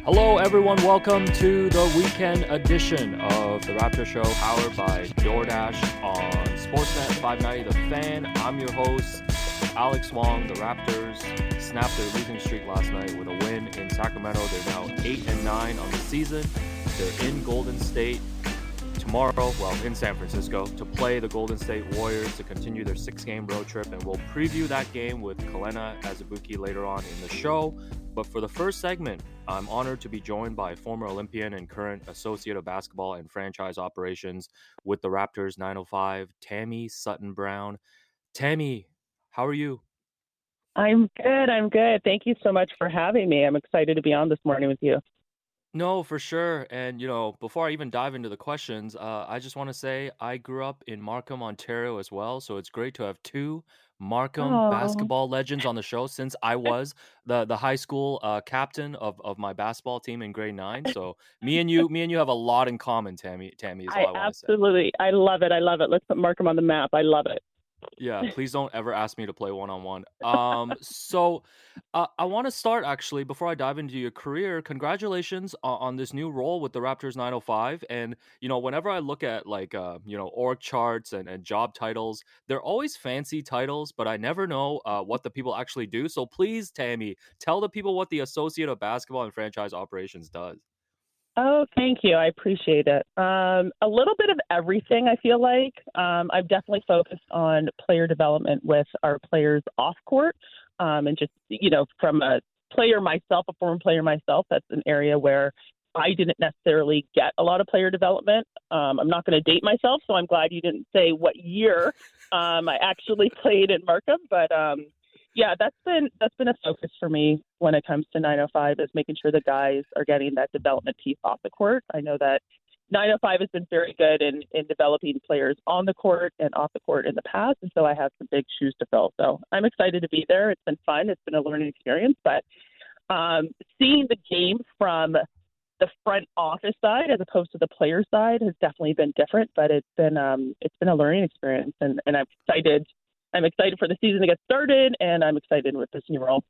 Hello, everyone. Welcome to the weekend edition of the Raptor Show, powered by DoorDash on Sportsnet 590 The Fan. I'm your host, Alex Wong. The Raptors snapped their losing streak last night with a win in Sacramento. They're now 8-9 on the season. They're in Golden State tomorrow, in San Francisco, to play the Golden State Warriors to continue their 6-game road trip, and we'll preview that game with Kelena Azubuike later on in the show. But for the first segment, I'm honored to be joined by former Olympian and current Associate of Basketball and Franchise Operations with the Raptors 905, Tammy Sutton-Brown. Tammy, how are you? I'm good. Thank you so much for having me. I'm excited to be on this morning with you. No, for sure. And, before I even dive into the questions, I just want to say I grew up in Markham, Ontario as well. So it's great to have two Markham basketball legends on the show, since I was the high school captain of my basketball team in grade 9. So me and you have a lot in common, Tammy is all I want to say. Absolutely. I love it. Let's put Markham on the map. I love it. Yeah, please don't ever ask me to play one-on-one. So I want to start, actually, before I dive into your career. Congratulations on this new role with the Raptors 905. And, whenever I look at org charts and job titles, they're always fancy titles, but I never know what the people actually do. So please, Tammy, tell the people what the Associate of Basketball and Franchise Operations does. Oh, thank you. I appreciate it. A little bit of everything, I feel like. I've definitely focused on player development with our players off court. And just, from a player myself, a former player myself, that's an area where I didn't necessarily get a lot of player development. I'm not going to date myself, so I'm glad you didn't say what year I actually played in Markham. But yeah, that's been a focus for me when it comes to 905, is making sure the guys are getting that development piece off the court. I know that 905 has been very good in developing players on the court and off the court in the past, and so I have some big shoes to fill. So I'm excited to be there. It's been fun. It's been a learning experience, but seeing the game from the front office side as opposed to the player side has definitely been different. But it's been a learning experience, and I'm excited. I'm excited for the season to get started, and I'm excited with this new role.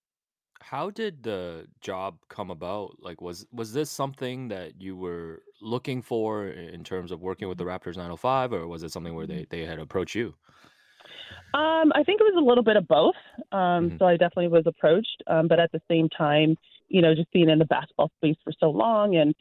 How did the job come about? Like, was this something that you were looking for in terms of working with the Raptors 905, or was it something where they had approached you? I think it was a little bit of both. So I definitely was approached, but at the same time, just being in the basketball space for so long, and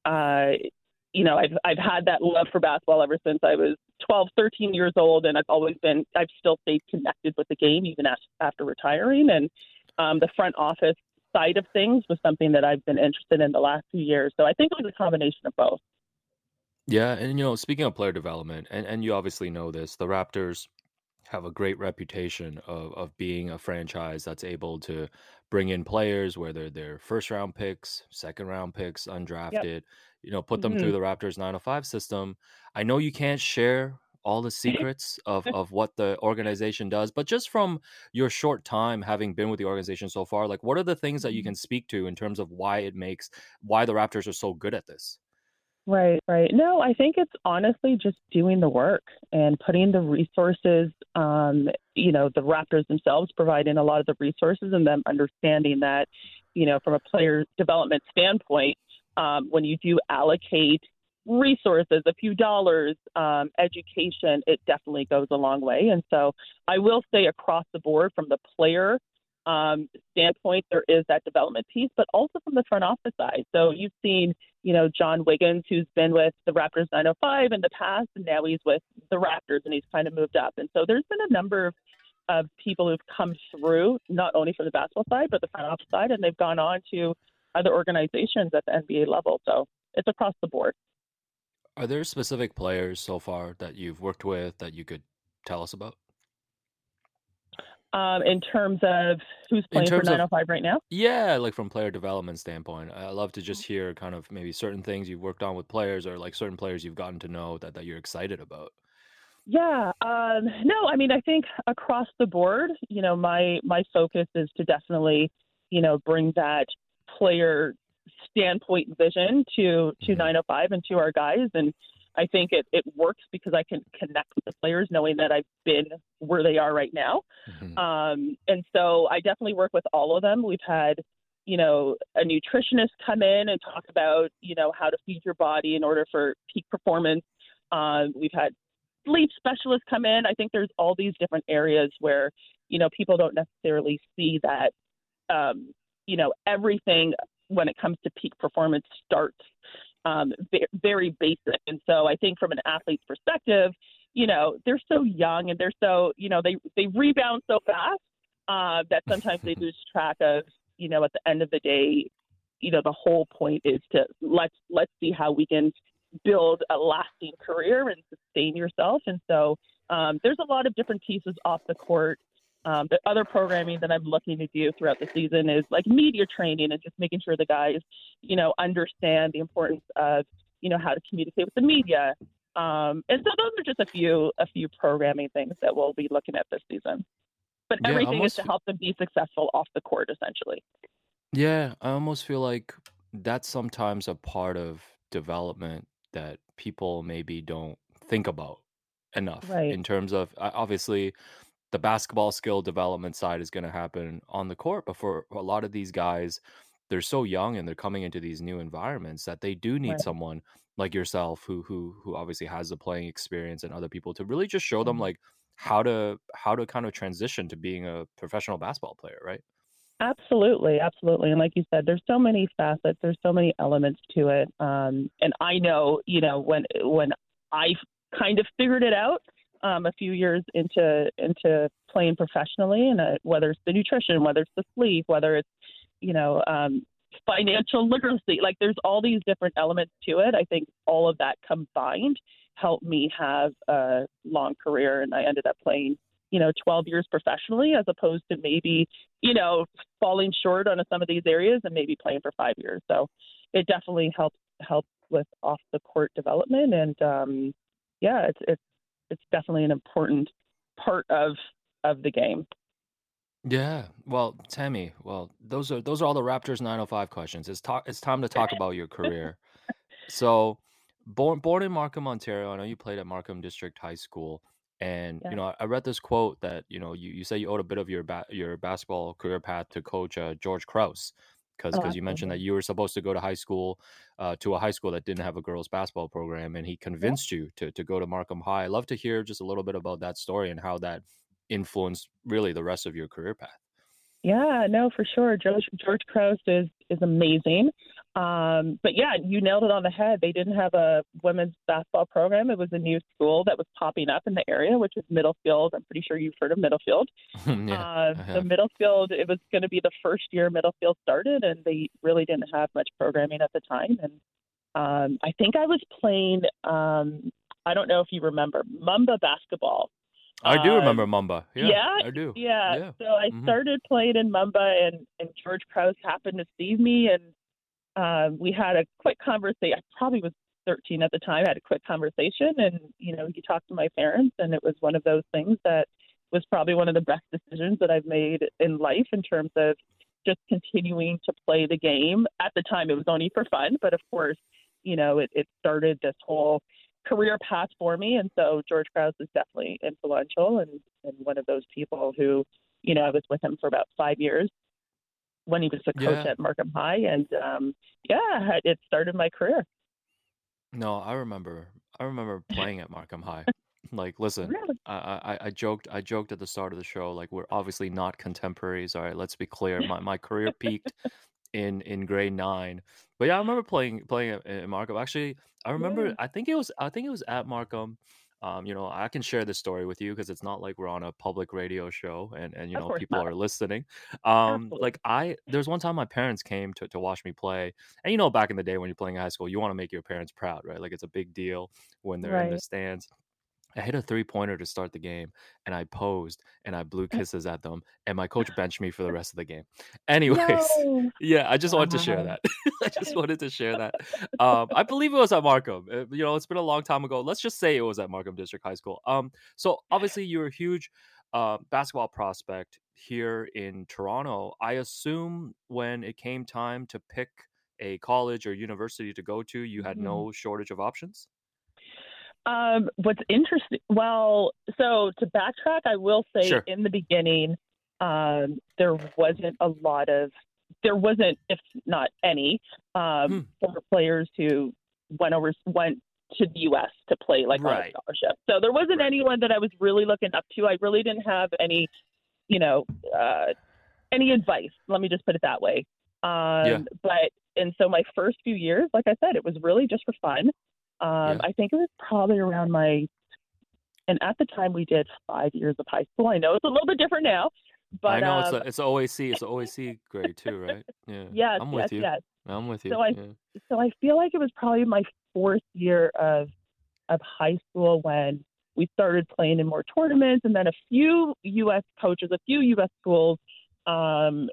I've had that love for basketball ever since I was 12, 13 years old, and I've still stayed connected with the game even after retiring. And the front office side of things was something that I've been interested in the last few years. So I think it was a combination of both. Yeah, and speaking of player development, and you obviously know this, the Raptors have a great reputation of being a franchise that's able to bring in players, whether they're first round picks, second round picks, undrafted, put them through the Raptors 905 system. I know you can't share all the secrets of what the organization does, but just from your short time having been with the organization so far, like, what are the things that you can speak to in terms of why the Raptors are so good at this? Right. No, I think it's honestly just doing the work and putting the resources, the Raptors themselves providing a lot of the resources, and them understanding that, from a player development standpoint, when you do allocate resources, a few dollars, education, it definitely goes a long way. And so I will say across the board, from the player standpoint, there is that development piece, but also from the front office side. So you've seen, John Wiggins, who's been with the Raptors 905 in the past, and now he's with the Raptors, and he's kind of moved up. And so there's been a number of people who've come through, not only from the basketball side, but the front office side, and they've gone on to other organizations at the NBA level. So it's across the board. Are there specific players so far that you've worked with that you could tell us about? In terms of who's playing for 905 right now? Yeah, like from player development standpoint. I love to just hear kind of maybe certain things you've worked on with players, or like certain players you've gotten to know that you're excited about. Yeah. No, I mean, I think across the board, my focus is to definitely, bring that player standpoint vision to 905 and to our guys. And I think it works because I can connect with the players knowing that I've been where they are right now. And so I definitely work with all of them. We've had, a nutritionist come in and talk about, how to feed your body in order for peak performance. We've had sleep specialists come in. I think there's all these different areas where, people don't necessarily see that, everything when it comes to peak performance starts very basic. And so I think from an athlete's perspective, they're so young and they're so, they rebound so fast that sometimes they lose track of, at the end of the day, the whole point is to let's see how we can build a lasting career and sustain yourself. And so there's a lot of different pieces off the court. The other programming that I'm looking to do throughout the season is like media training and just making sure the guys, understand the importance of, how to communicate with the media. And so those are just a few programming things that we'll be looking at this season. But everything is to help them be successful off the court, essentially. Yeah, I almost feel like that's sometimes a part of development that people maybe don't think about enough Right. in terms of obviously the basketball skill development side is going to happen on the court, but for a lot of these guys, they're so young and they're coming into these new environments that they do need Right. someone like yourself who obviously has the playing experience and other people to really just show them like how to kind of transition to being a professional basketball player, right? Absolutely. And like you said, there's so many facets, there's so many elements to it. And I know, when I kind of figured it out a few years into playing professionally, and whether it's the nutrition, whether it's the sleep, whether it's, financial literacy, like there's all these different elements to it. I think all of that combined helped me have a long career, and I ended up playing 12 years professionally as opposed to maybe, falling short on some of these areas and maybe playing for 5 years. So it definitely helps with off the court development. And it's definitely an important part of the game. Yeah. Well, Tammy, those are all the Raptors 905 questions. It's time to talk about your career. So, born in Markham, Ontario. I know you played at Markham District High School, and Yeah. I read this quote that you say you owed a bit of your basketball career path to Coach George Krause, because you mentioned that Absolutely. you were supposed to go to high school, to a high school that didn't have a girls basketball program, and he convinced you to go to Markham High. I'd love to hear just a little bit about that story and how that influenced really the rest of your career path. Yeah, no, for sure. George Krause is amazing. But yeah, you nailed it on the head. They didn't have a women's basketball program. It was a new school that was popping up in the area, which is Middlefield. I'm pretty sure you've heard of Middlefield. Yeah, I So have. Middlefield, it was going to be the first year Middlefield started, and they really didn't have much programming at the time. And I think I was playing, I don't know if you remember, Mamba basketball. I do Um, remember Mamba. Yeah, yeah, I do. yeah. Yeah. So I Hmm. started playing in Mumba, and George Krause happened to see me, and we had a quick conversation. I probably was 13 at the time. I had a quick conversation, and he talked to my parents, and it was one of those things that was probably one of the best decisions that I've made in life in terms of just continuing to play the game. At the time, it was only for fun, but of course, it started this whole career path for me. And so George Krause is definitely influential and one of those people who, I was with him for about 5 years when he was the coach Yeah. at Markham High. And it started my career. No, I remember. I remember playing at Markham High. Like, listen, Really? I joked at the start of the show. Like, we're obviously not contemporaries. All right, let's be clear. My career peaked in grade 9. But yeah, I remember playing at Markham. Actually, I remember. Yeah, I think it was at Markham. I can share this story with you because it's not like we're on a public radio show and of course people not. are listening. Absolutely. Like there's one time my parents came to watch me play, and back in the day when you're playing in high school, you want to make your parents proud, right? Like it's a big deal when they're in the Right. stands. I hit a 3-pointer to start the game, and I posed and I blew kisses at them, and my coach benched me for the rest of the game. Anyways, No. yeah, I just wanted to share Wow. that. I just wanted to share that. I believe it was at Markham. It's been a long time ago. Let's just say it was at Markham District High School. So obviously you're a huge basketball prospect here in Toronto. I assume when it came time to pick a college or university to go to, you had Mhm. no shortage of options. What's interesting, well, so to backtrack, I will say Sure. in the beginning, there wasn't a lot of there wasn't, if not any, Hmm. former players who went to the U.S. to play like on a Right. scholarship. So there wasn't Right. anyone that I was really looking up to. I really didn't have any, you know, any advice. Let me just put it that way. Yeah. And so my first few years, like I said, it was really just for fun. Yeah. I think it was probably around and at the time we did 5 years of high school. I know it's a little bit different now, I but know it's a OAC. It's a OAC grade too, right? Yeah. yes, I'm yes, with you. yes. I'm with you. So I, Yeah. so I feel like it was probably my fourth year of high school when we started playing in more tournaments, and then a few U.S. coaches, a few U.S. schools um,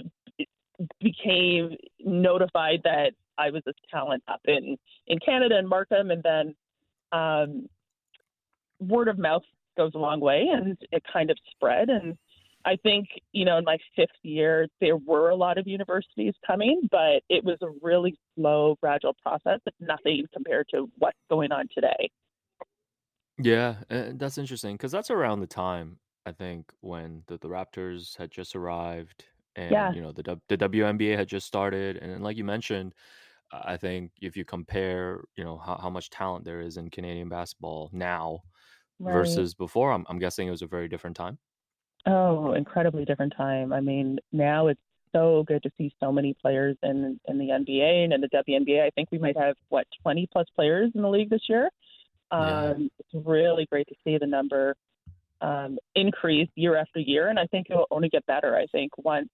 became notified that I was a talent up in Canada and Markham, and then um, word of mouth goes a long way, and it kind of spread. And I think, in my fifth year, there were a lot of universities coming, but it was a really slow, gradual process. It's nothing compared to what's going on today. Yeah, that's interesting because that's around the time I think when the Raptors had just arrived, and Yeah, the WNBA had just started, and then, like you mentioned, I think if you compare how much talent there is in Canadian basketball now right. versus before, I'm guessing it was a very different time. Oh, incredibly different time. I mean, now it's so good to see so many players in the NBA and in the WNBA. I think we might have 20 plus players in the league this year. Yeah, It's really great to see the number increase year after year, and I think it will only get better. I think once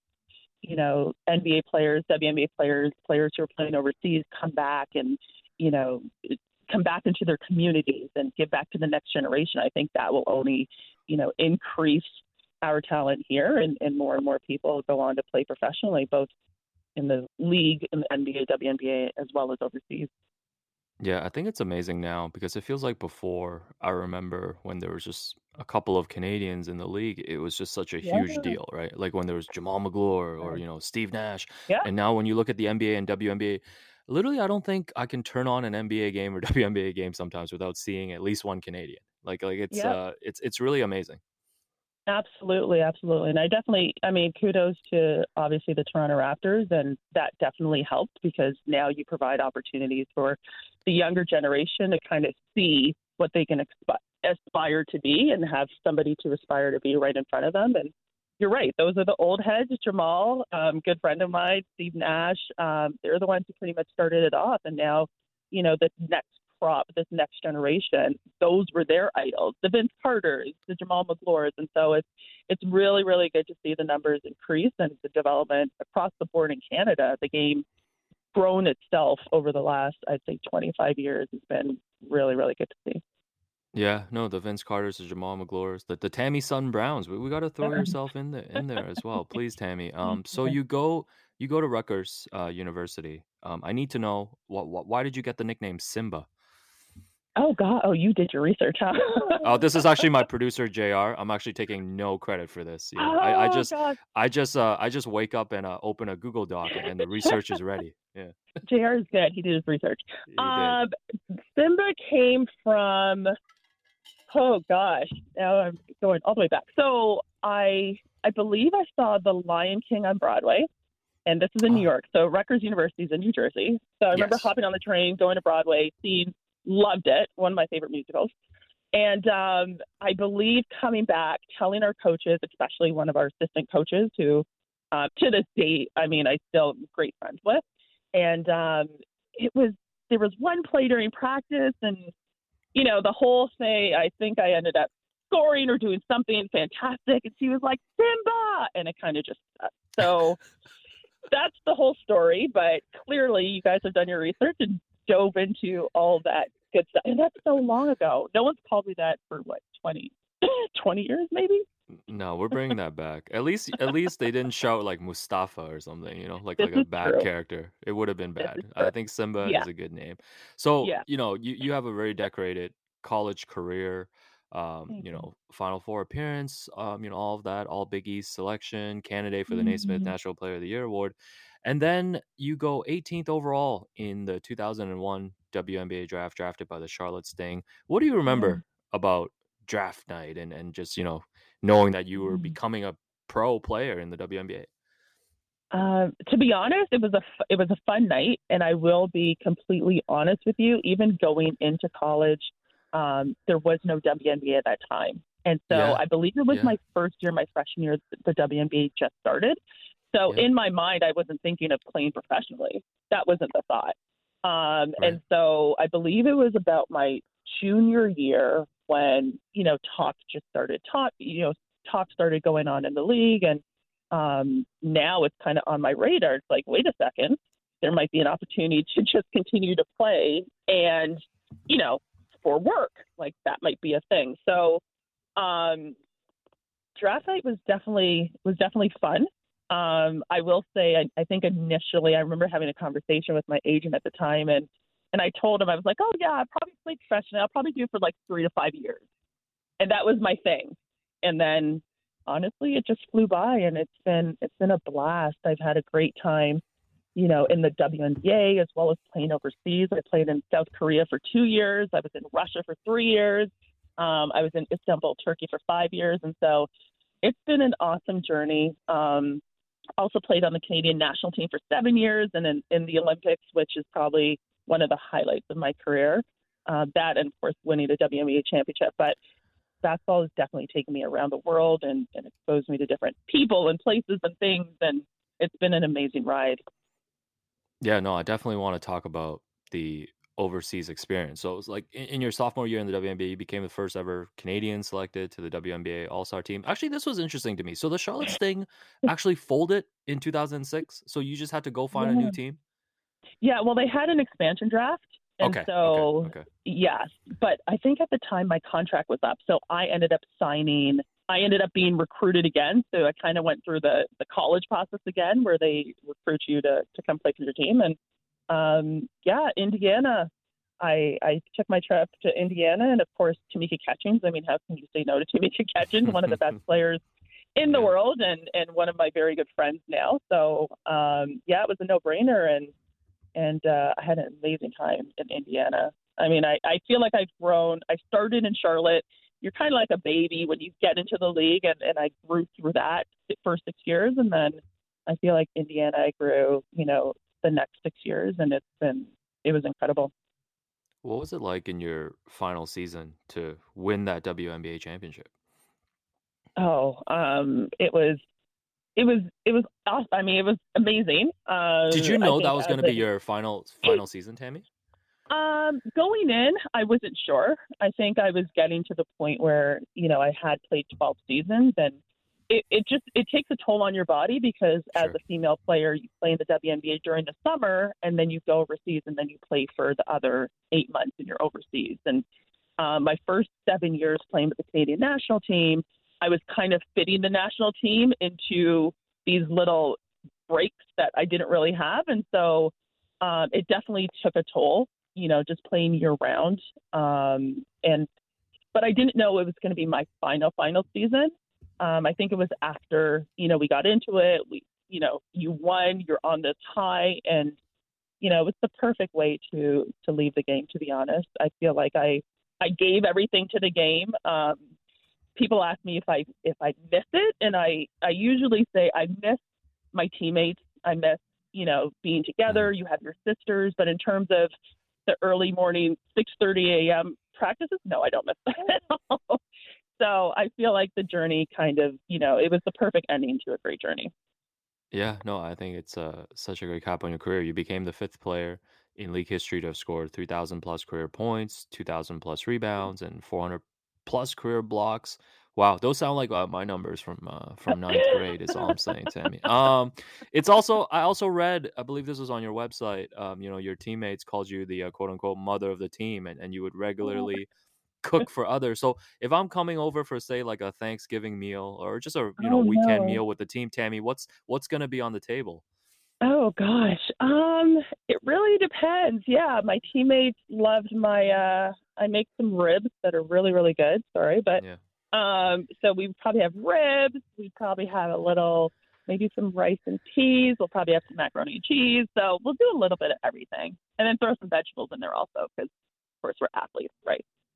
NBA players, WNBA players, players who are playing overseas come back and you know come back into their communities and give back to the next generation. I think that will only increase our talent here, and more people go on to play professionally, both in the league, in the NBA, WNBA, as well as overseas. yeah, I think it's amazing now because it feels like before. I remember when there was just a couple of Canadians in the league, it was just such a Yeah, huge deal, right? Like when there was Jamal McGlure or Steve Nash, yeah, and now when you look at the NBA and WNBA, literally, I don't think I can turn on an NBA game or WNBA game sometimes without seeing at least one Canadian. Like yeah. it's really amazing. Absolutely, absolutely. And I mean, kudos to obviously the Toronto Raptors, and that definitely helped because now you provide opportunities for the younger generation to kind of see what they can aspire to be and have somebody to aspire to be right in front of them. And you're right, those are the old heads. Jamal, good friend of mine, Steve Nash, they're the ones who pretty much started it off. And now, this next crop, this next generation, those were their idols, the Vince Carters, the Jamal McGlures. And so it's really, really good to see the numbers increase and the development across the board in Canada. The game grown itself over the last, I'd say, 25 years has been really, really good to see. Yeah, no, the Vince Carters, the Jamal McGlures, the Tammy Sun Browns. We got to throw yourself in there as well, please, Tammy. So you go to Rutgers University. I need to know why did you get the nickname Simba? Oh, God. Oh, you did your research, huh? Oh, this is actually my producer JR. I'm actually taking no credit for this. I Oh, just God. I just wake up and open a Google Doc and the research is ready. Yeah, JR is good. He did his research. you did. Um, Simba came from, oh, gosh. Now I'm going all the way back. So I believe I saw The Lion King on Broadway, and this is in New Ah, York. So Rutgers University is in New Jersey. So I remember yes. hopping on the train, going to Broadway, seeing, loved it, one of my favorite musicals. And I believe coming back, telling our coaches, especially one of our assistant coaches, who to this date, I mean, I still am great friends with. And it was there was one play during practice, and the whole thing. I think I ended up scoring or doing something fantastic, and she was like Simba, and it kind of just so that's the whole story. But clearly, you guys have done your research and dove into all that good stuff. And that's so long ago. No one's called me that for what, 20 years maybe? No, we're bringing that back. At least they didn't shout like Mustafa or something, like This like a is bad true. character. It would have been This is bad. true. I think Simba Yeah. is a good name. So, Yeah. you have a very decorated college career, Thank you. Final Four appearance, all of that, all Big East selection, candidate for the Naismith Mhm. National Player of the Year award. And then you go 18th overall in the 2001 WNBA draft, drafted by the Charlotte Sting. What do you Yeah. remember about draft night and just, knowing that you were Mhm. becoming a pro player in the WNBA? To be honest, it was a fun night, and I will be completely honest with you. Even going into college, there was no WNBA at that time, and so Yeah, I believe it was yeah, my first year, my freshman year, the WNBA just started. So yeah. in my mind, I wasn't thinking of playing professionally. That wasn't the thought. Right. And so I believe it was about my junior year when talk started going on in the league, and now it's kind of on my radar. It's like, wait a second, there might be an opportunity to just continue to play, and you know, for work, like that might be a thing. So um, draft night was definitely fun. I will say, I think initially I remember having a conversation with my agent at the time, and I told him, I was like, oh yeah, I probably play professionally. I'll probably do it for like 3 to 5 years, and that was my thing. And then honestly, it just flew by, and it's been a blast. I've had a great time, in the WNBA as well as playing overseas. I played in South Korea for 2 years. I was in Russia for 3 years. I was in Istanbul, Turkey for 5 years, and so it's been an awesome journey. Also played on the Canadian national team for 7 years, and in the Olympics, which is probably one of the highlights of my career. That, and of course, winning the WNBA championship. But basketball has definitely taken me around the world and exposed me to different people and places and things, and it's been an amazing ride. Yeah, no, I definitely want to talk about the overseas experience. So it was like in your sophomore year in the WNBA, you became the first ever Canadian selected to the WNBA All Star team. Actually, this was interesting to me. So the Charlotte Sting actually folded in 2006. So you just had to go find a new Yeah. team. Yeah, well, they had an expansion draft, and Okay, okay, so okay. yes, but I think at the time my contract was up, so I ended up signing. I ended up being recruited again, so I kind of went through the college process again, where they recruit you to come play for your team, and yeah, Indiana. I took my trip to Indiana, and of course Tamika Catchings. I mean, how can you say no to Tamika Catchings, one of the best players in the Yeah. world, and one of my very good friends now. So yeah, it was a no brainer, and I had an amazing time in Indiana. I mean, I feel like I've grown. I started in Charlotte. You're kind of like a baby when you get into the league, and I grew through that for 6 years, and then I feel like Indiana, I grew, the next 6 years, and it was incredible. What was it like in your final season to win that WNBA championship? Oh, it was awesome. I mean, it was amazing. Did you I know that think was going as to be your final season, Tammy? going in, I wasn't sure. I think I was getting to the point where, I had played 12 seasons, and it takes a toll on your body, because as Sure. a female player, you play in the WNBA during the summer, and then you go overseas, and then you play for the other 8 months and you're overseas. And my first 7 years playing with the Canadian national team, I was kind of fitting the national team into these little breaks that I didn't really have. And so it definitely took a toll, just playing year round. But I didn't know it was going to be my final season. I think it was after, we got into it. You won, you're on this high, and, it was the perfect way to leave the game, to be honest. I feel like I gave everything to the game. People ask me if I miss it, and I usually say I miss my teammates. I miss, being Mhm. together. You have your sisters, but in terms of the early morning 6:30 a.m. practices, no, I don't miss that at all. So I feel like the journey kind of, it was the perfect ending to a great journey. Yeah, no, I think it's such a great cap on your career. You became the fifth player in league history to have scored 3,000 plus career points, 2,000 plus rebounds, and 400 plus career blocks. Wow, those sound like my numbers from ninth grade. Is all I'm saying, Tammy. It's also I also read, I believe this was on your website. Your teammates called you the quote unquote mother of the team, and you would regularly cook for others. So if I'm coming over for say like a Thanksgiving meal or just a Oh weekend no. meal with the team, Tammy, what's gonna be on the table? Oh gosh. It really depends. Yeah, my teammates loved my I make some ribs that are really, really good. Sorry, but Yeah. so we probably have ribs, we probably have a little, maybe some rice and peas, we'll probably have some macaroni and cheese. So we'll do a little bit of everything. And then throw some vegetables in there also, because of course we're athletes, right?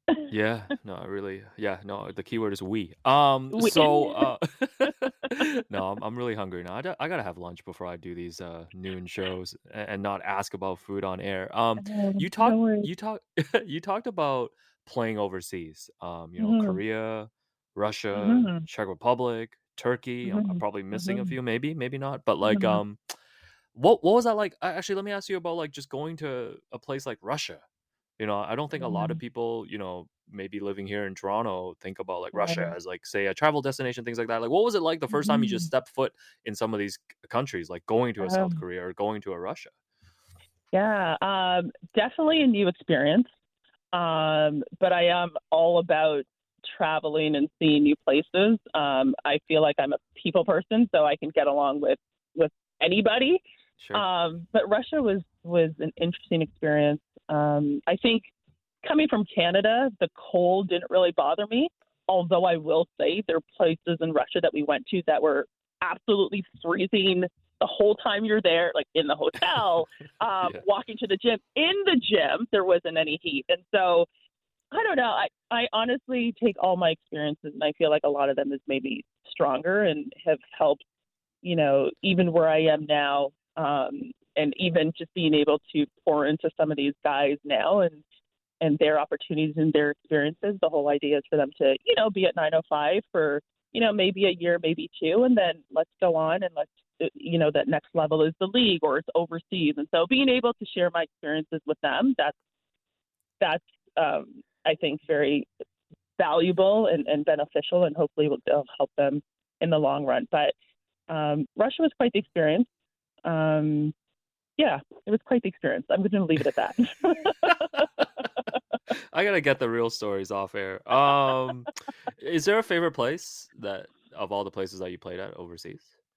Yeah, no, I really, yeah, no, the keyword is we. We, So, no, I'm really hungry now. I gotta have lunch before I do these noon shows and not ask about food on air. no worries. you talk, you talked about playing overseas. Hmm. Korea, Russia, Hmm. Czech Republic, Turkey. I'm Hmm. probably missing a Hmm. few, maybe not. But like, Hmm. what was that like? Actually, let me ask you about like just going to a place like Russia. I don't think a lot of Yeah. people, maybe living here in Toronto, think about like Russia Right. as like say a travel destination, things like that. Like, what was it like the first time you just Hmm. stepped foot in some of these countries, like going to a South Korea or going to a Russia? Yeah, definitely a new experience. But I am all about traveling and seeing new places. I feel like I'm a people person, so I can get along with anybody. Sure. But Russia was an interesting experience. I think coming from Canada, the cold didn't really bother me. Although I will say there are places in Russia that we went to that were absolutely freezing the whole time you're there, like in the hotel, Yeah. walking to the gym. In the gym, there wasn't any heat. And so I don't know. I honestly take all my experiences and I feel like a lot of them has made me stronger and have helped, even where I am now. And even just being able to pour into some of these guys now and their opportunities and their experiences. The whole idea is for them to, be at 905 for, maybe a year, maybe two, and then let's go on and let's, that next level is the league or it's overseas. And so being able to share my experiences with them, that's I think very valuable and beneficial, and hopefully it'll help them in the long run. But Russia was quite the experience. Um, yeah, it was quite the experience. I'm going to leave it at that. I gotta get the real stories off air. Is there a favorite place that of all the places that you played at overseas?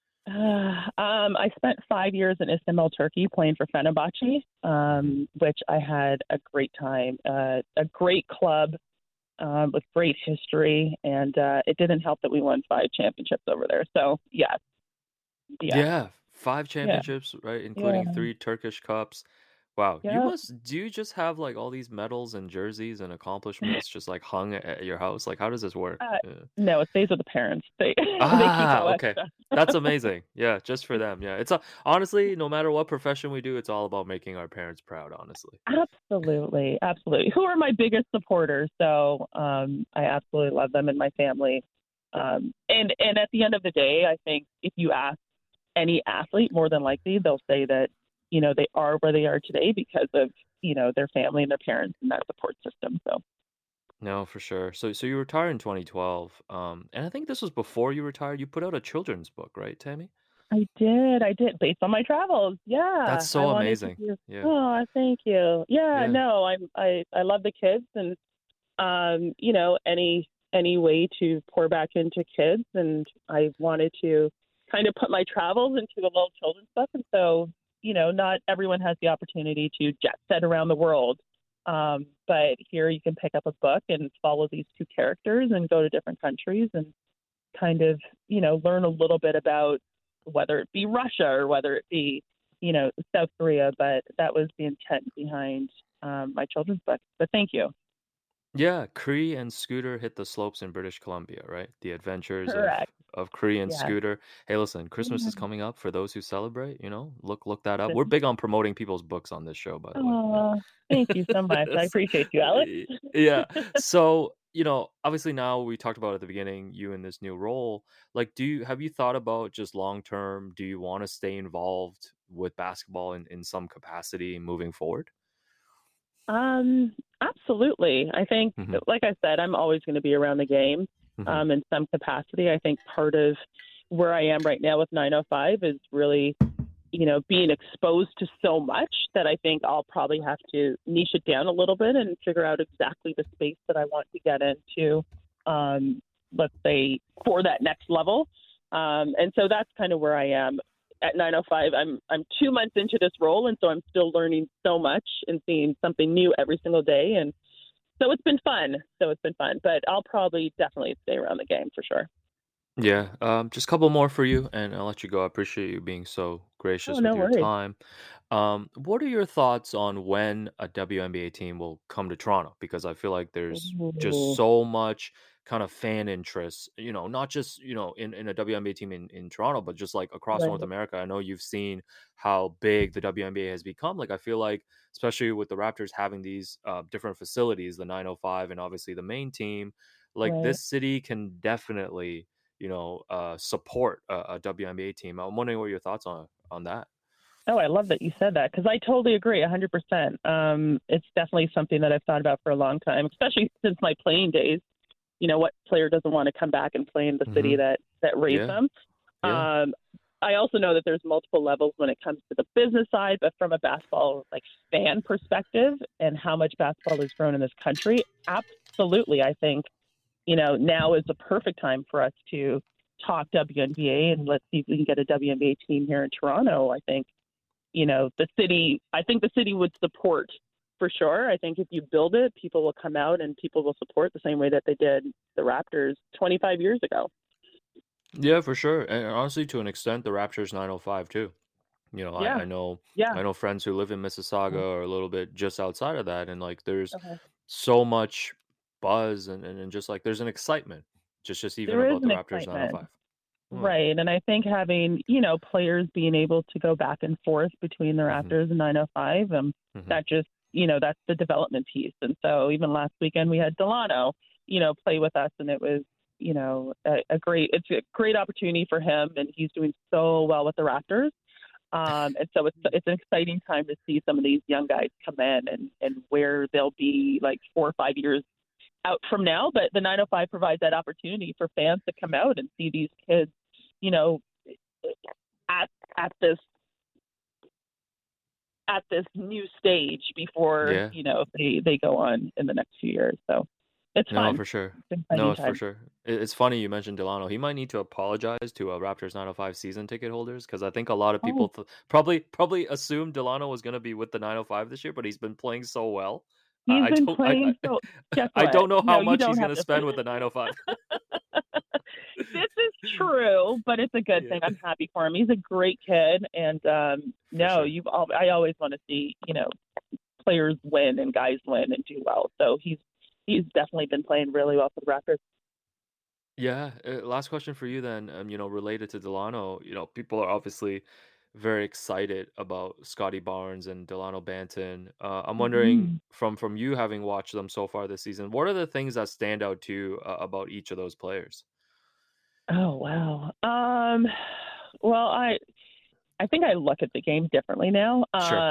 I spent 5 years in Istanbul, Turkey, playing for Fenerbahce, Hmm. which I had a great time. A great club with great history, and it didn't help that we won 5 championships over there. So yeah, Yeah, five yeah, championships, right, including yeah, three Turkish cups. Wow, yeah. do you just have like all these medals and jerseys and accomplishments just like hung at your house? Like, how does this work? Uh, Yeah. no, it stays with the parents. They they keep Ah, all that okay. stuff. That's amazing. Yeah, just for them. Yeah. Honestly, no matter what profession we do, it's all about making our parents proud, honestly. Absolutely, absolutely. Who are my biggest supporters? So I absolutely love them and my family. And at the end of the day, I think if you ask any athlete, more than likely they'll say that they are where they are today because of their family and their parents and that support system. So No, for sure. So you retired in 2012. And I think this was before you retired. You put out a children's book, right, Tammy? I did based on my travels. That's Yeah, I so wanted to amazing. do. Yeah. Oh, thank you. Yeah, Yeah. no, I love the kids and any way to pour back into kids, and I wanted to kind of put my travels into a little children's book, and so not everyone has the opportunity to jet set around the world. But here you can pick up a book and follow these two characters and go to different countries and kind of, learn a little bit about whether it be Russia or whether it be, South Korea. But that was the intent behind my children's book. But thank you. Yeah, Cree and Scooter hit the slopes in British Columbia, right? The adventures Correct. of Cree and Yes. Scooter. Hey, listen, Christmas is Yeah. coming up for those who celebrate, look that up. We're big on promoting people's books on this show, by the way. Oh, thank you so much. I So, appreciate you, Alex. yeah. So, obviously now we talked about at the beginning, you in this new role. Like, have you thought about just long term, do you want to stay involved with basketball in some capacity moving forward? Absolutely. I think, Hmm. like I said, I'm always going to be around the game Hmm. in some capacity. I think part of where I am right now with 905 is really, being exposed to so much that I think I'll probably have to niche it down a little bit and figure out exactly the space that I want to get into, let's say, for that next level. And so that's kind of where I am at 905. I'm 2 months into this role, and so I'm still learning so much and seeing something new every single day. And so it's been fun. But I'll probably definitely stay around the game for sure. Yeah, just a couple more for you, and I'll let you go. I appreciate you being so Oh, gracious with no your worries. time. What are your thoughts on when a WNBA team will come to Toronto? Because I feel like there's just Ooh, so much kind of fan interest, not just, in a WNBA team in Toronto, but just like across North right, America. I know you've seen how big the WNBA has become. Like, I feel like, especially with the Raptors having these different facilities, the 905 and obviously the main team, like right. this city can definitely support a WNBA team. I'm wondering what your thoughts on that. Oh, I love that you said that because I totally agree 100%. It's definitely something that I've thought about for a long time, especially since my playing days. What player doesn't want to come back and play in the city Hmm. that raised Yeah, them? yeah, Um, I also know that there's multiple levels when it comes to the business side, but from a basketball like fan perspective and how much basketball has grown in this country, absolutely, I think now is the perfect time for us to talk WNBA and let's see if we can get a WNBA team here in Toronto. I think the city would support for sure. I think if you build it, people will come out and people will support the same way that they did the Raptors 25 years ago. yeah, for sure. And honestly, to an extent, the Raptors 905 too. Yeah. I know Yeah. I know friends who live in Mississauga or a little bit just outside of that, and like there's Okay. so much buzz and just like there's an excitement just even There is about the an Raptors excitement. 905. Yeah. Right. And I think having, players being able to go back and forth between the Hmm. Raptors and 905, Hmm. that just, that's the development piece. And so even last weekend we had Delano, play with us and it was, it's a great opportunity for him and he's doing so well with the Raptors. And so it's an exciting time to see some of these young guys come in and where they'll be like 4 or 5 years out from now. But the 905 provides that opportunity for fans to come out and see these kids, you know, at at this at this new stage before Yeah. they go on in the next few years. So it's No, fun. for sure. It's an No, exciting it's for time. sure. It's funny you mentioned Delano. He might need to apologize to Raptors 905 season ticket holders because I think a lot of people Oh, probably assumed Delano was going to be with the 905 this year, but he's been playing so well. he's I been don't playing. So guess I what? don't know how No, you much he's don't going have to to. spend with the 905. This is true, but it's a good Yeah, thing. I'm happy for him. He's a great kid, and for no, sure. I always want to see players win and guys win and do well. So he's definitely been playing really well for the Raptors. Yeah. Last question for you then. Related to Delano. People are obviously very excited about Scotty Barnes and Delano Banton. I'm wondering Mm-hmm. from you having watched them so far this season, what are the things that stand out to you about each of those players? Oh wow. Well, I think I look at the game differently now. Sure.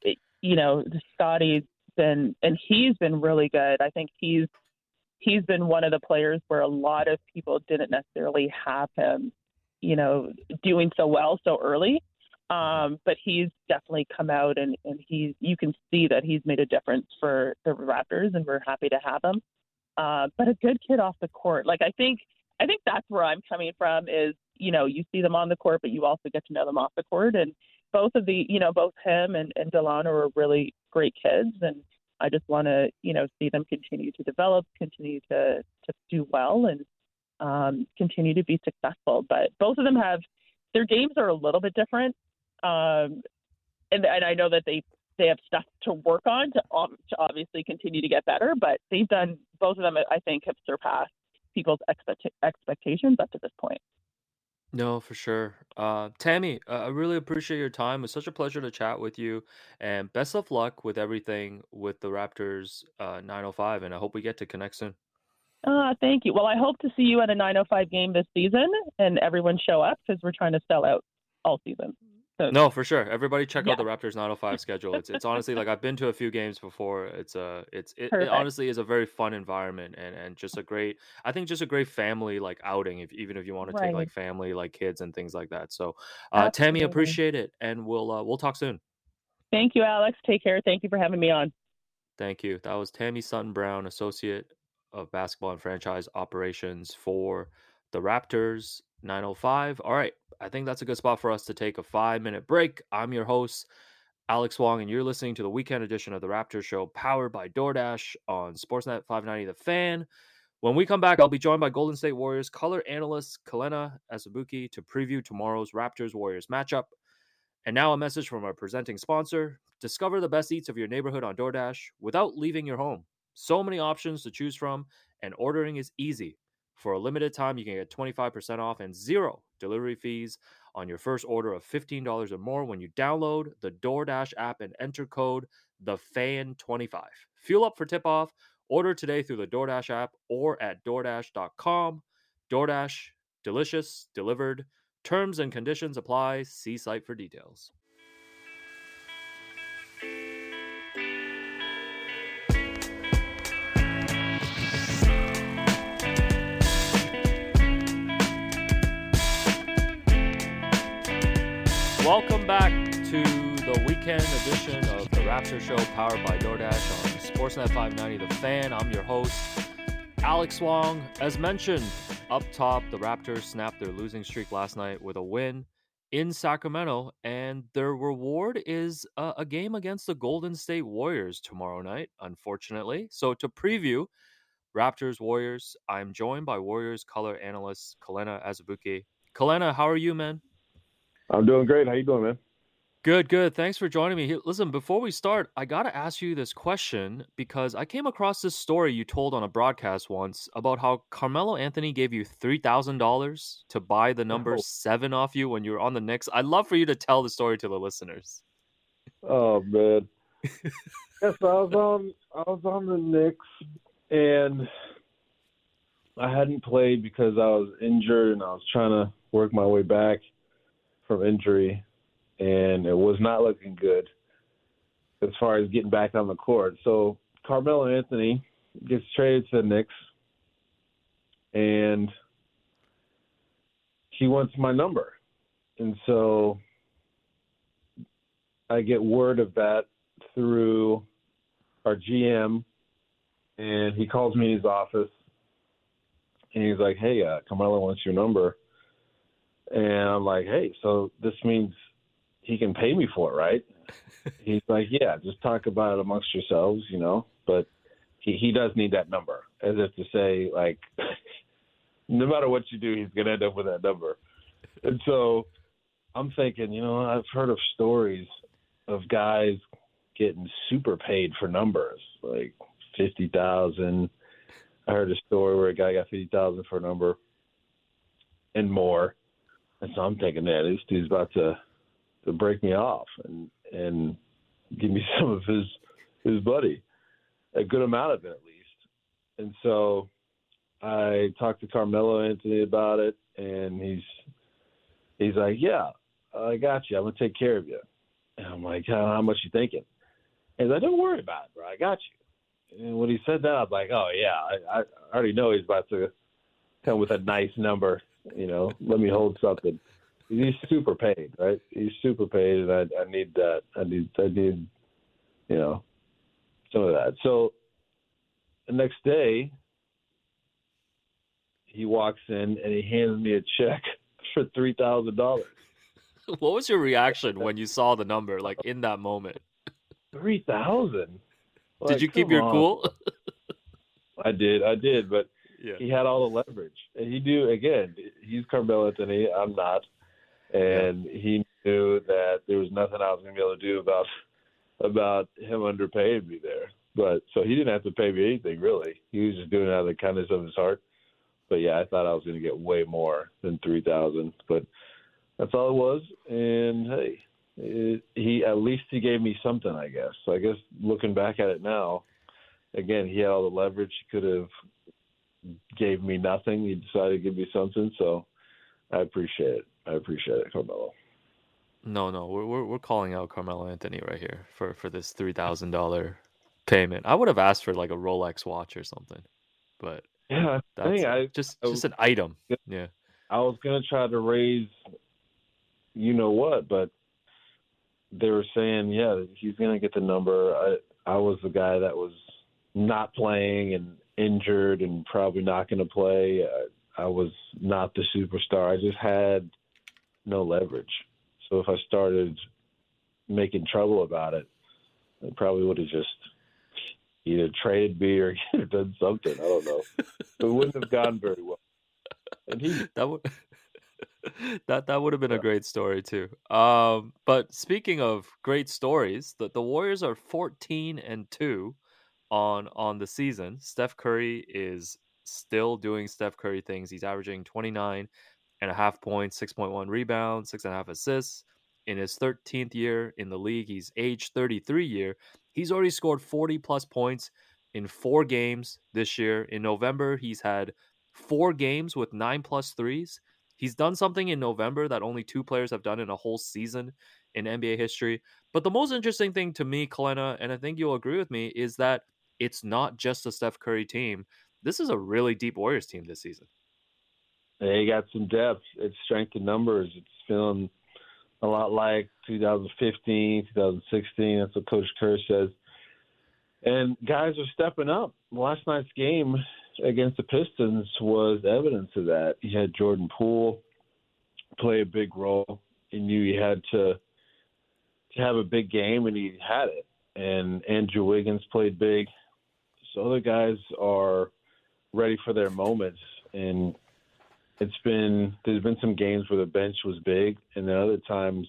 Scotty's been and he's been really good. I think he's been one of the players where a lot of people didn't necessarily have him, doing so well so early. Hmm. But he's definitely come out and you can see that he's made a difference for the Raptors and we're happy to have him. But a good kid off the court. Like I think that's where I'm coming from is, you see them on the court, but you also get to know them off the court. And both him and Delano are really great kids. And I just want to, see them continue to develop, continue to do well and continue to be successful. But both of them their games are a little bit different. Um, and I know that they have stuff to work on to obviously continue to get better, but they've done both of them. I think have surpassed people's expectations up to this point. No, for sure. Tammy, I really appreciate your time. It's such a pleasure to chat with you, and best of luck with everything with the Raptors 905, and I hope we get to connect soon. Thank you. Well, I hope to see you at a 905 game this season, and everyone show up because we're trying to sell out all season. So No, for sure. Everybody check out yeah, the Raptors 905 schedule. It's honestly like I've been to a few games before. It perfect. honestly is a very fun environment and just a great I think just a great family like outing if even if you want to take like Right. family like kids and things like that. So, Tammy, Absolutely. appreciate it and we'll talk soon. Thank you, Alex. Take care. Thank you for having me on. Thank you. That was Tammy Sutton Brown, associate of basketball and franchise operations for the Raptors 905. All right. I think that's a good spot for us to take a 5-minute break. I'm your host, Alex Wong, and you're listening to the weekend edition of the Raptors Show powered by DoorDash on Sportsnet 590 The Fan. When we come back, I'll be joined by Golden State Warriors color analyst Kalena Asabuki to preview tomorrow's Raptors-Warriors matchup. And now a message from our presenting sponsor. Discover the best eats of your neighborhood on DoorDash without leaving your home. So many options to choose from, and ordering is easy. For a limited time, you can get 25% off and 0 delivery fees on your first order of $15 or more when you download the DoorDash app and enter code TheFan25. Fuel up for tip-off. Order today through the DoorDash app or at DoorDash.com. DoorDash, delicious, delivered. Terms and conditions apply. See site for details. Welcome back to the weekend edition of the Raptor Show, powered by DoorDash on Sportsnet 590 The Fan. I'm your host, Alex Wong. As mentioned, up top, the Raptors snapped their losing streak last night with a win in Sacramento, and their reward is a game against the Golden State Warriors tomorrow night, unfortunately. So to preview Raptors-Warriors, I'm joined by Warriors color analyst Kalena Asabuki. Kalena, how are you, man? I'm doing great. How you doing, man? Good. Thanks for joining me. Listen, before we start, I got to ask you this question because I came across this story you told on a broadcast once about how Carmelo Anthony gave you $3,000 to buy the number 7 off you when you were on the Knicks. I'd love for you to tell the story to the listeners. Oh, man. Yes, I was on the Knicks, and I hadn't played because I was injured, and I was trying to work my way back from injury, and it was not looking good as far as getting back on the court. So Carmelo Anthony gets traded to the Knicks, and he wants my number. And so I get word of that through our GM, and he calls me in his office, and he's like, hey, Carmelo wants your number. And I'm like, hey, so this means he can pay me for it, right? He's like, yeah, just talk about it amongst yourselves, but he does need that number, as if to say, like, no matter what you do, he's going to end up with that number. And so I'm thinking, I've heard of stories of guys getting super paid for numbers, like $50,000. I heard a story where a guy got $50,000 for a number and more. And so I'm thinking, man, this dude's about to break me off and give me some of his money, a good amount of it at least. And so I talked to Carmelo Anthony about it, and he's like, yeah, I got you. I'm going to take care of you. And I'm like, how much you thinking? And he's like, don't worry about it, bro. I got you. And when he said that, I was like, oh, yeah, I already know he's about to come with a nice number. Let me hold something. He's super paid, right? He's super paid, and I need that. I need, some of that. So the next day, he walks in and he hands me a check for $3,000. What was your reaction when you saw the number, like in that moment? 3,000. Did you keep your cool? I did, but. Yeah. He had all the leverage. And he knew, again, he's Carmelo Anthony, I'm not. And he knew that there was nothing I was going to be able to do about him underpaying me there. But so he didn't have to pay me anything, really. He was just doing it out of the kindness of his heart. But, yeah, I thought I was going to get way more than $3,000. But that's all it was. And, hey, he gave me something, I guess. So I guess looking back at it now, again, he had all the leverage. He could have gave me nothing. He decided to give me something, so I appreciate it, Carmelo. No, we're calling out Carmelo Anthony right here for this $3,000 payment. I would have asked for like a Rolex watch or something, but yeah, that's just an item. Yeah, I was gonna try to raise, but they were saying, yeah, he's gonna get the number. I was the guy that was not playing and injured and probably not going to play. I was not the superstar. I just had no leverage. So if I started making trouble about it, I probably would have just either traded me or done something. I don't know. It wouldn't have gone very well. And he That would that would have been a great story too. But speaking of great stories, the Warriors are 14-2 on the season. Steph Curry is still doing Steph Curry things. He's averaging 29.5 points, 6.1 rebounds, 6.5 assists. In his 13th year in the league, he's age 33 year. He's already scored 40 plus points in 4 games this year. In November, he's had 4 games with 9 plus threes. He's done something in November that only 2 players have done in a whole season in NBA history. But the most interesting thing to me, Kalena, and I think you'll agree with me, is that it's not just a Steph Curry team. This is a really deep Warriors team this season. They got some depth. It's strength in numbers. It's feeling a lot like 2015, 2016. That's what Coach Kerr says. And guys are stepping up. Last night's game against the Pistons was evidence of that. You had Jordan Poole play a big role. He knew he had to have a big game, and he had it. And Andrew Wiggins played big. So other guys are ready for their moments. And there's been some games where the bench was big, and then other times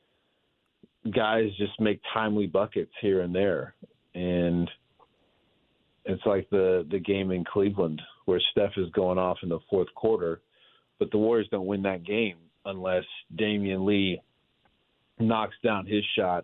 guys just make timely buckets here and there. And it's like the game in Cleveland where Steph is going off in the fourth quarter, but the Warriors don't win that game unless Damian Lee knocks down his shot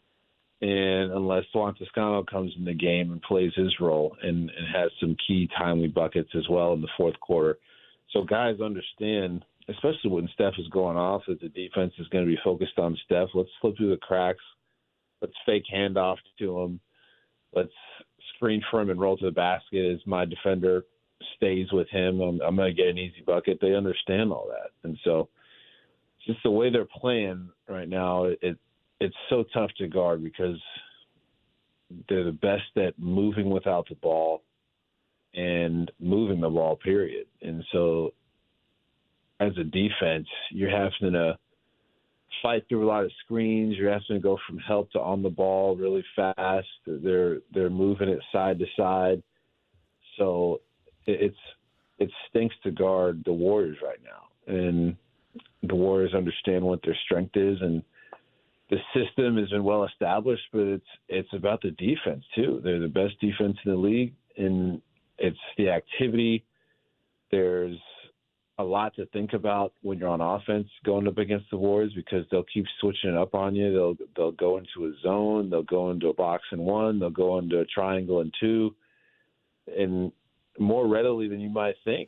and unless Juan Toscano comes in the game and plays his role and has some key timely buckets as well in the fourth quarter. So guys understand, especially when Steph is going off, that the defense is going to be focused on Steph. Let's slip through the cracks. Let's fake handoff to him. Let's screen for him and roll to the basket as my defender stays with him. I'm going to get an easy bucket. They understand all that. And so just the way they're playing right now, it's so tough to guard because they're the best at moving without the ball and moving the ball, period. And so as a defense, you're having to fight through a lot of screens. You're having to go from help to on the ball really fast. They're moving it side to side. So it stinks to guard the Warriors right now. And the Warriors understand what their strength is, and the system has been well established, but it's about the defense too. They're the best defense in the league, and it's the activity. There's a lot to think about when you're on offense going up against the Warriors because they'll keep switching it up on you. They'll go into a zone, they'll go into a box and one, they'll go into a triangle and two, and more readily than you might think.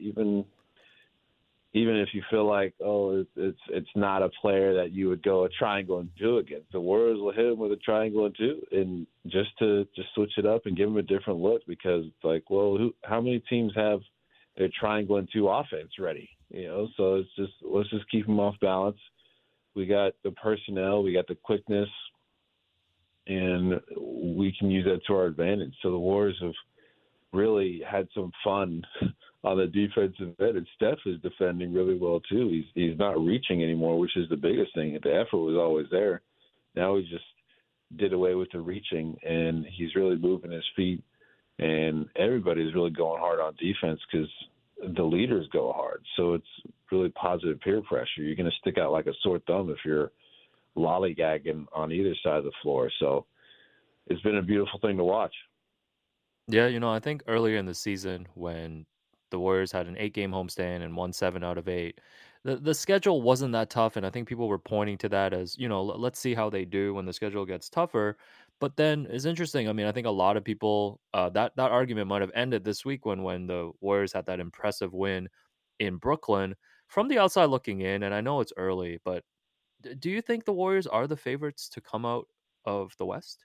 Even if you feel like, it's not a player that you would go a triangle and two against, the Warriors will hit him with a triangle and two, and just to switch it up and give him a different look because it's like, well, how many teams have their triangle and two offense ready? So it's just let's just keep them off balance. We got the personnel, we got the quickness, and we can use that to our advantage. So the Warriors have really had some fun on the defensive end, and Steph is defending really well too. He's not reaching anymore, which is the biggest thing. The effort was always there. Now he just did away with the reaching, and he's really moving his feet. And everybody's really going hard on defense because the leaders go hard. So it's really positive peer pressure. You're going to stick out like a sore thumb if you're lollygagging on either side of the floor. So it's been a beautiful thing to watch. Yeah, I think earlier in the season when the Warriors had an 8-game homestand and won 7 out of 8, the schedule wasn't that tough, and I think people were pointing to that as, let's see how they do when the schedule gets tougher. But then it's interesting. I mean, I think a lot of people, that argument might have ended this week when the Warriors had that impressive win in Brooklyn. From the outside looking in, and I know it's early, but do you think the Warriors are the favorites to come out of the West?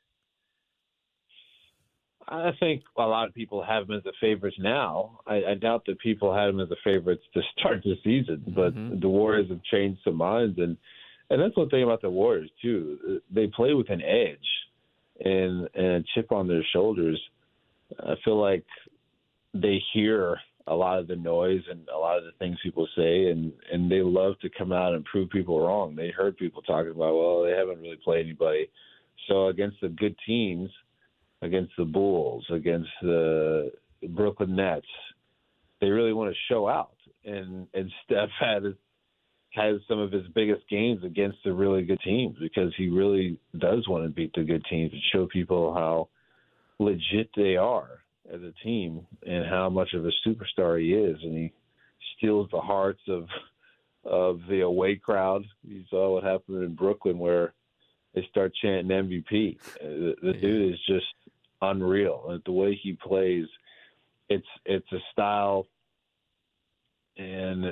I think a lot of people have them as the favorites now. I doubt that people had them as the favorites to start the season, but the Warriors have changed some minds, and that's one thing about the Warriors too. They play with an edge and a chip on their shoulders. I feel like they hear a lot of the noise and a lot of the things people say, and they love to come out and prove people wrong. They heard people talking about, well, they haven't really played anybody. So against the good teams, against the Bulls, against the Brooklyn Nets. They really want to show out. And Steph has some of his biggest games against the really good teams because he really does want to beat the good teams and show people how legit they are as a team and how much of a superstar he is. And he steals the hearts of the away crowd. You saw what happened in Brooklyn where they start chanting MVP. The dude is just unreal. The way he plays, it's a style and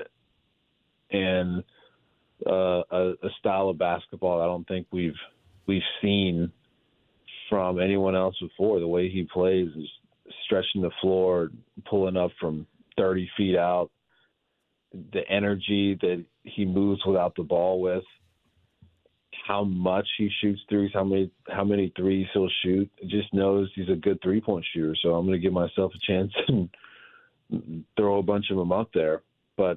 a style of basketball I don't think we've seen from anyone else before. The way he plays is stretching the floor, pulling up from 30 feet out, the energy that he moves without the ball with, how much he shoots threes, how many threes he'll shoot. Just knows he's a good three-point shooter, so I'm going to give myself a chance and throw a bunch of them up there. But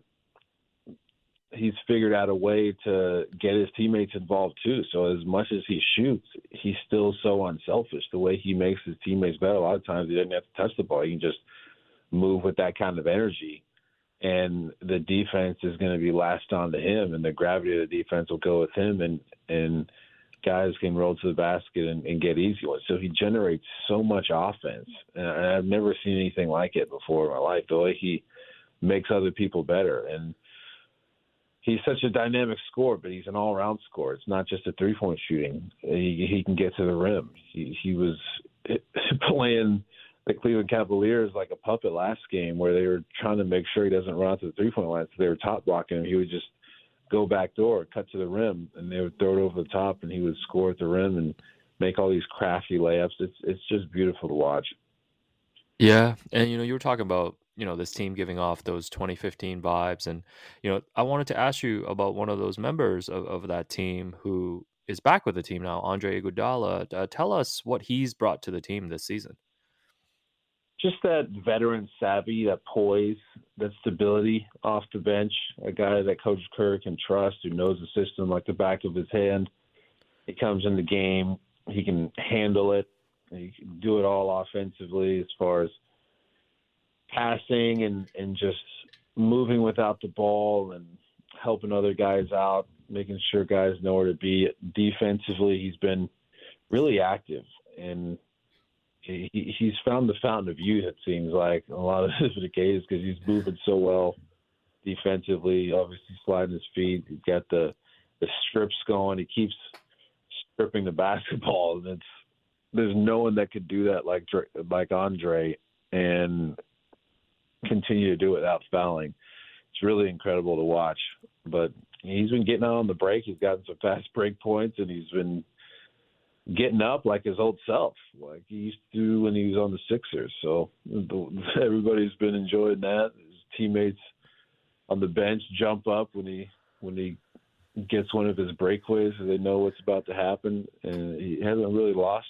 he's figured out a way to get his teammates involved too. So as much as he shoots, he's still so unselfish. The way he makes his teammates better, a lot of times he doesn't have to touch the ball. He can just move with that kind of energy. And the defense is going to be latched onto him, and the gravity of the defense will go with him, and guys can roll to the basket and get easy ones. So he generates so much offense. And I've never seen anything like it before in my life, the way he makes other people better. And he's such a dynamic scorer, but he's an all-around scorer. It's not just a three-point shooting. He can get to the rim. He was playing the Cleveland Cavaliers like a puppet last game where they were trying to make sure he doesn't run out to the three-point line. So they were top blocking him. He would just go back door, cut to the rim, and they would throw it over the top, and he would score at the rim and make all these crafty layups. It's just beautiful to watch. Yeah, and you were talking about this team giving off those 2015 vibes, and I wanted to ask you about one of those members of that team who is back with the team now, Andre Iguodala. Tell us what he's brought to the team this season. Just that veteran savvy, that poise, that stability off the bench, a guy that Coach Kerr can trust, who knows the system like the back of his hand. He comes in the game, he can handle it, he can do it all offensively as far as passing and just moving without the ball and helping other guys out, making sure guys know where to be. Defensively, he's been really active, and he's found the fountain of youth, it seems like, a lot of the case, because he's moving so well defensively, obviously sliding his feet. He's got the strips going. He keeps stripping the basketball, and there's no one that could do that like Andre and continue to do it without fouling. It's really incredible to watch. But he's been getting out on the break. He's gotten some fast break points, and he's been getting up like his old self, like he used to do when he was on the Sixers. So everybody's been enjoying that. His teammates on the bench jump up when he gets one of his breakaways, so they know what's about to happen. And he hasn't really lost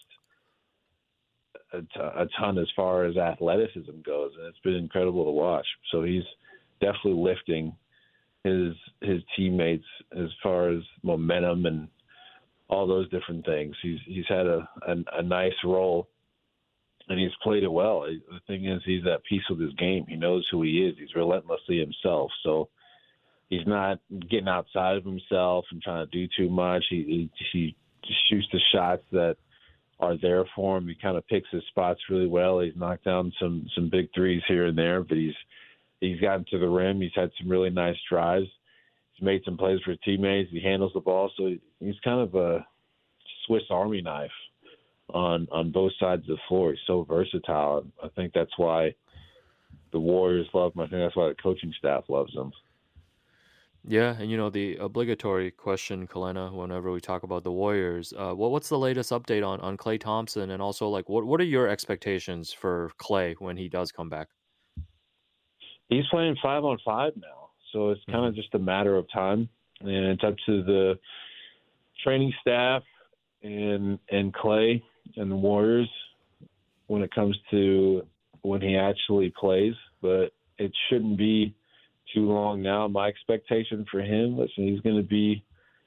a ton as far as athleticism goes, and it's been incredible to watch. So he's definitely lifting his teammates as far as momentum and all those different things. He's had a nice role, and he's played it well. The thing is, he's at peace with his game. He knows who he is. He's relentlessly himself. So he's not getting outside of himself and trying to do too much. He shoots the shots that are there for him. He kind of picks his spots really well. He's knocked down some big threes here and there, but he's gotten to the rim. He's had some really nice drives. He's made some plays for his teammates. He handles the ball. So he's kind of a Swiss Army knife on both sides of the floor. He's so versatile. I think that's why the Warriors love him. I think that's why the coaching staff loves him. Yeah, and the obligatory question, Kalena, whenever we talk about the Warriors, what's the latest update on Klay Thompson, and also what are your expectations for Klay when he does come back? He's playing 5-on-5 now, so it's kind of just a matter of time, and it's up to the training staff and Klay and the Warriors when it comes to when he actually plays, but it shouldn't be too long now. My expectation for him, he's going to be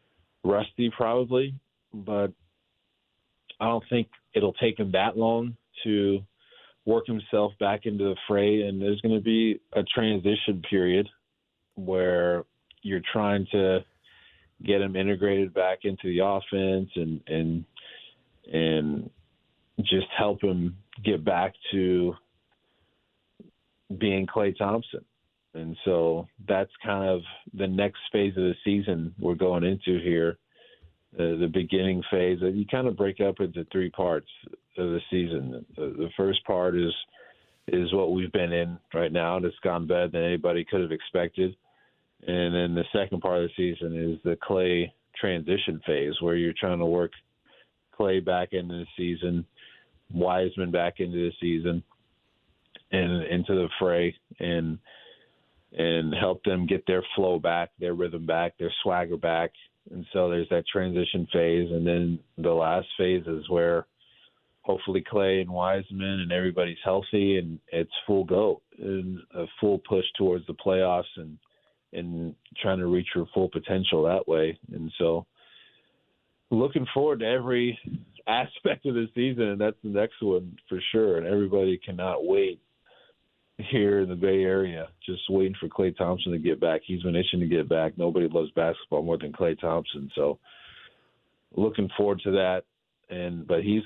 rusty probably, but I don't think it'll take him that long to work himself back into the fray, and there's going to be a transition period where you're trying to get him integrated back into the offense and just help him get back to being Klay Thompson. And so that's kind of the next phase of the season we're going into here, the beginning phase. You kind of break up into three parts of the season. The first part is what we've been in right now, and it's gone better than anybody could have expected. And then the second part of the season is the Klay transition phase, where you're trying to work Klay back into the season, Wiseman back into the season, and into the fray, and help them get their flow back, their rhythm back, their swagger back. And so there's that transition phase. And then the last phase is where hopefully Klay and Wiseman and everybody's healthy and it's full go and a full push towards the playoffs and trying to reach your full potential that way. And so looking forward to every aspect of the season, and that's the next one for sure. And everybody cannot wait here in the Bay Area, just waiting for Klay Thompson to get back. He's been itching to get back. Nobody loves basketball more than Klay Thompson. So looking forward to that. But he's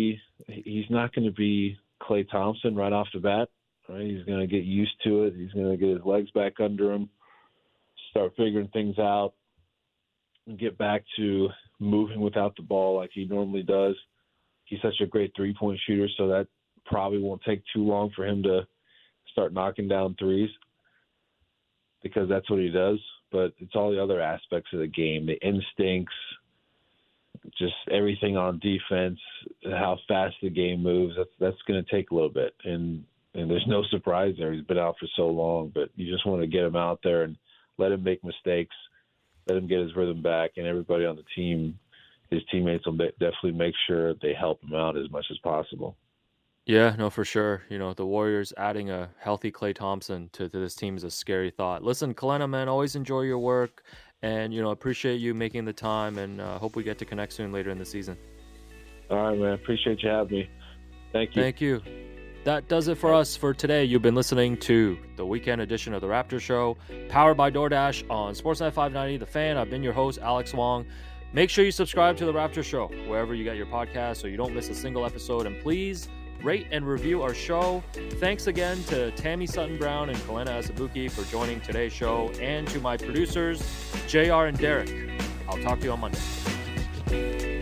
not going to be Klay Thompson right off the bat. Right? He's going to get used to it. He's going to get his legs back under him, start figuring things out, and get back to moving without the ball like he normally does. He's such a great three-point shooter, so that probably won't take too long for him to start knocking down threes, because that's what he does. But it's all the other aspects of the game, the instincts, just everything on defense, how fast the game moves. That's going to take a little bit, and there's no surprise there. He's been out for so long, but you just want to get him out there and let him make mistakes, let him get his rhythm back, and everybody on the team, his teammates will definitely make sure they help him out as much as possible. Yeah, no, for sure. The Warriors adding a healthy Klay Thompson to this team is a scary thought. Listen, Kalena, man, always enjoy your work, and appreciate you making the time, and hope we get to connect soon later in the season. All right, man. Appreciate you having me. Thank you. Thank you. That does it for us for today. You've been listening to the weekend edition of The Raptor Show, powered by DoorDash on Sportsnet 590, The Fan. I've been your host, Alex Wong. Make sure you subscribe to The Raptor Show wherever you get your podcast so you don't miss a single episode. And please rate and review our show. Thanks again to Tammy Sutton-Brown and Kalena Asabuki for joining today's show, and to my producers, JR and Derek. I'll talk to you on Monday.